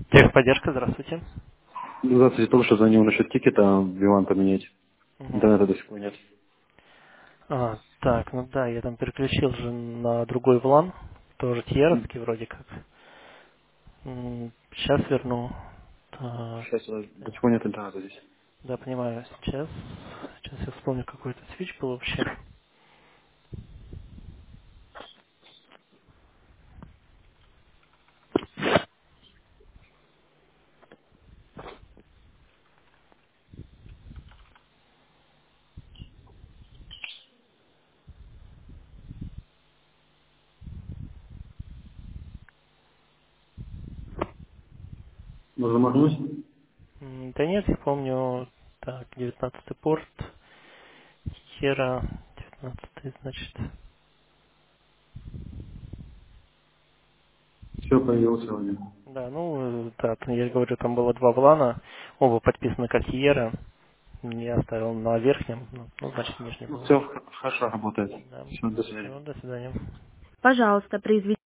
Техподдержка, здравствуйте. Здравствуйте, только что звонил насчет тикета, Билан поменять. Мгм. Интернета до сих пор нет. Так, ну да, я там переключил же на другой влан, тоже тьеровский вроде как. Сейчас верну. Так, Сейчас до сих пор нет интернета здесь. да, понимаю, сейчас я вспомню, какой это свич был вообще. Можно махнуть? Да нет, я помню, так, 19 порт, Хера, 19 значит. Все, появился сегодня. Да, ну, да, я говорю, там было два влана, оба подписаны как Хера. Я оставил на верхнем, ну, значит, нижний Ну, был. все, хорошо работает. Да. Все, до свидания. Все, до свидания. Пожалуйста, произведите